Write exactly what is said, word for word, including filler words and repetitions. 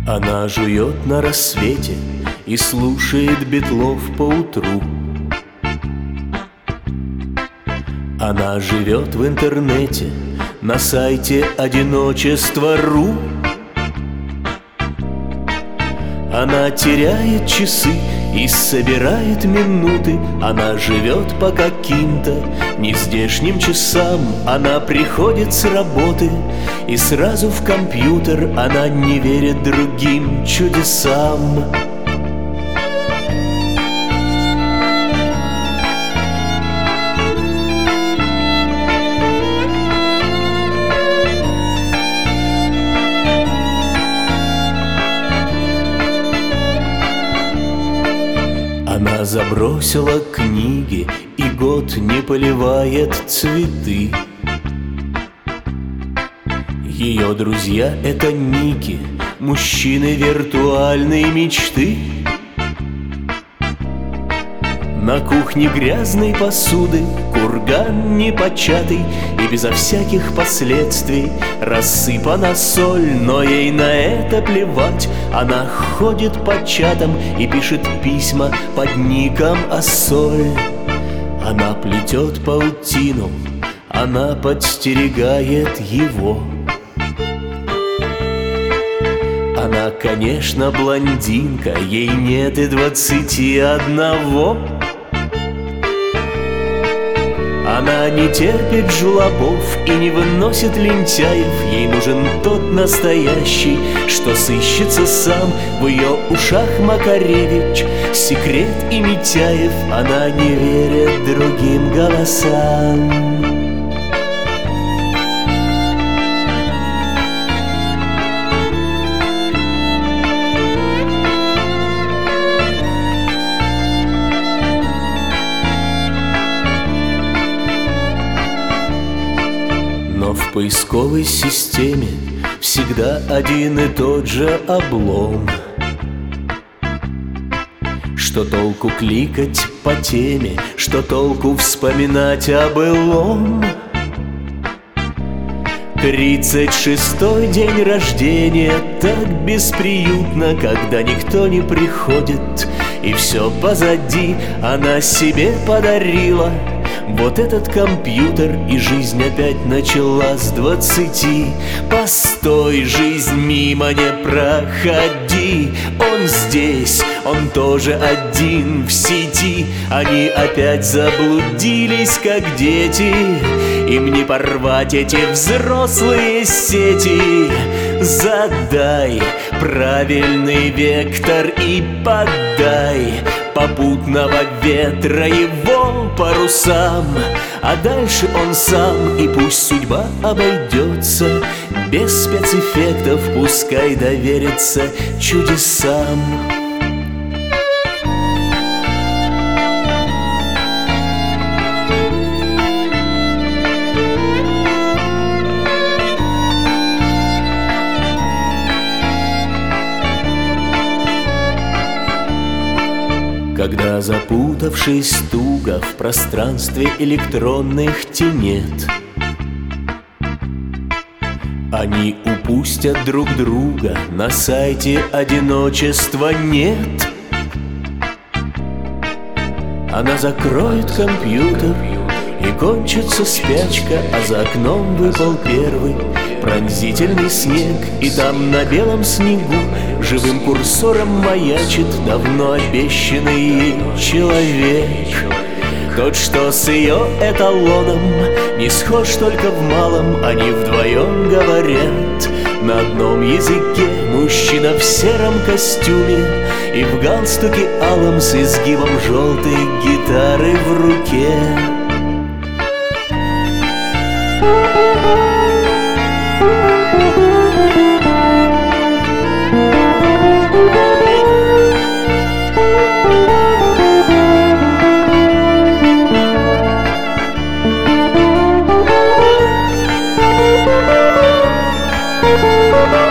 Она жует на рассвете и слушает Битлов поутру. Она живет в интернете на сайте одиночество точка ру. Она теряет часы и собирает минуты. Она живет по каким-то нездешним часам. Она приходит с работы и сразу в компьютер. Она не верит другим чудесам. Она забросила книги и год не поливает цветы. Ее друзья — это ники, мужчины виртуальной мечты. На кухне грязной посуды курган непочатый, и безо всяких последствий рассыпана соль. Но ей на это плевать. Она ходит по чатам и пишет письма под ником Ассоль. Она плетет паутину, она подстерегает его. Она, конечно, блондинка, ей нет и двадцати одного. Она не терпит жлобов и не выносит лентяев. Ей нужен тот настоящий, что сыщется сам. В ее ушах Макаревич, Секрет и Митяев. Она не верит другим голосам. Но в поисковой системе всегда один и тот же облом. Что толку кликать по теме, что толку вспоминать о былом? Тридцать шестой день рождения так бесприютно, когда никто не приходит, и все позади. Она себе подарила вот этот компьютер, и жизнь опять начала с двадцати. Постой, жизнь, мимо не проходи. Он здесь, он тоже один в сети. Они опять заблудились, как дети. Им не порвать эти взрослые сети. Задай правильный вектор и подай попутного ветра его парусам. А дальше он сам, и пусть судьба обойдется без спецэффектов, пускай доверится чудесам. Когда, запутавшись туго в пространстве электронных тенет, они упустят друг друга на сайте одиночества нет. Она закроет компьютер, и кончится спячка, а за окном выпал первый пронзительный снег. И там на белом снегу живым курсором маячит давно обещанный ей человек. Тот, что с ее эталоном не схож только в малом. Они вдвоем говорят на одном языке. Мужчина в сером костюме и в галстуке алом, с изгибом желтой гитары в руке. Thank you.